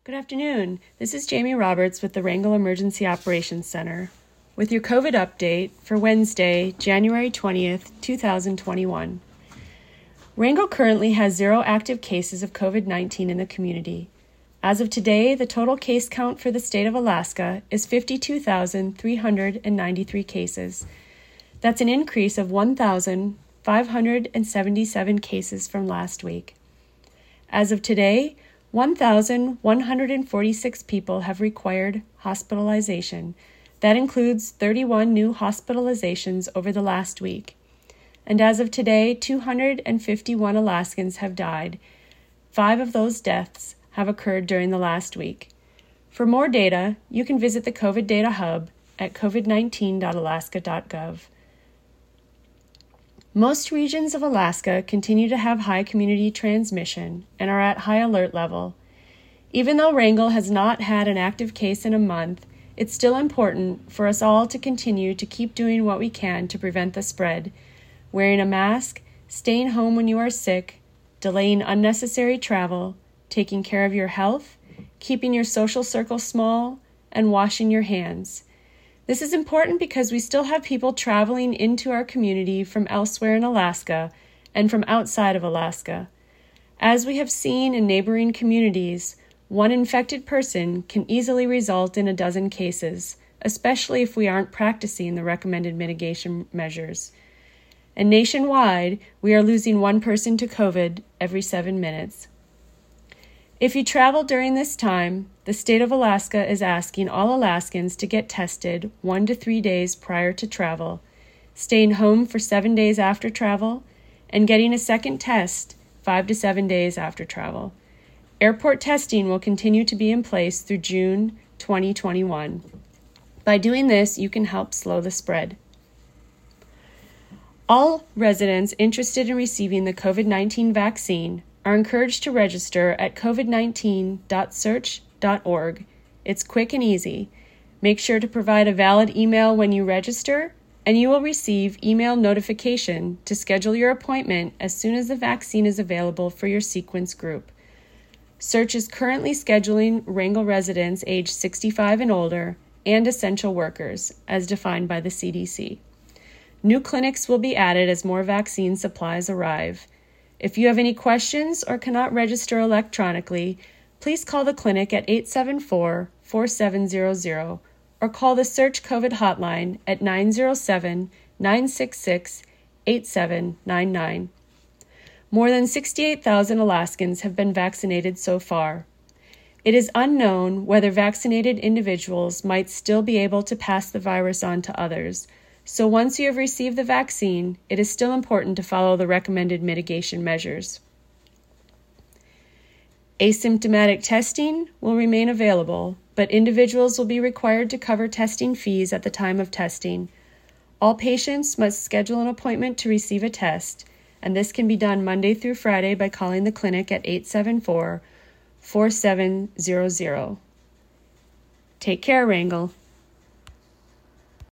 Good afternoon. This is Jamie Roberts with the Wrangell Emergency Operations Center with your COVID update for Wednesday, January 20th, 2021. Wrangell currently has 0 active cases of COVID-19 in the community. As of today, the total case count for the state of Alaska is 52,393 cases. That's an increase of 1,577 cases from last week. As of today, 1,146 people have required hospitalization. That includes 31 new hospitalizations over the last week. And as of today, 251 Alaskans have died. 5 of those deaths have occurred during the last week. For more data, you can visit the COVID Data Hub at covid19.alaska.gov. Most regions of Alaska continue to have high community transmission and are at high alert level. Even though Wrangell has not had an active case in a month, it's still important for us all to continue to keep doing what we can to prevent the spread, wearing a mask, staying home when you are sick, delaying unnecessary travel, taking care of your health, keeping your social circle small, and washing your hands. This is important because we still have people traveling into our community from elsewhere in Alaska and from outside of Alaska. As we have seen in neighboring communities, one infected person can easily result in a dozen cases, especially if we aren't practicing the recommended mitigation measures. And nationwide, we are losing one person to COVID every 7 minutes. If you travel during this time, the state of Alaska is asking all Alaskans to get tested 1 to 3 days prior to travel, staying home for 7 days after travel, and getting a second test 5 to 7 days after travel. Airport testing will continue to be in place through June 2021. By doing this, you can help slow the spread. All residents interested in receiving the COVID-19 vaccine are encouraged to register at covid19.search.org. It's quick and easy. Make sure to provide a valid email when you register, and you will receive email notification to schedule your appointment as soon as the vaccine is available for your sequence group. Search is currently scheduling Wrangell residents aged 65 and older and essential workers, as defined by the CDC. New clinics will be added as more vaccine supplies arrive. If you have any questions or cannot register electronically, please call the clinic at 874-4700 or call the Search COVID hotline at 907-966-8799. More than 68,000 Alaskans have been vaccinated so far. It is unknown whether vaccinated individuals might still be able to pass the virus on to others. So once you have received the vaccine, it is still important to follow the recommended mitigation measures. Asymptomatic testing will remain available, but individuals will be required to cover testing fees at the time of testing. All patients must schedule an appointment to receive a test, and this can be done Monday through Friday by calling the clinic at 874-4700. Take care, Wrangell.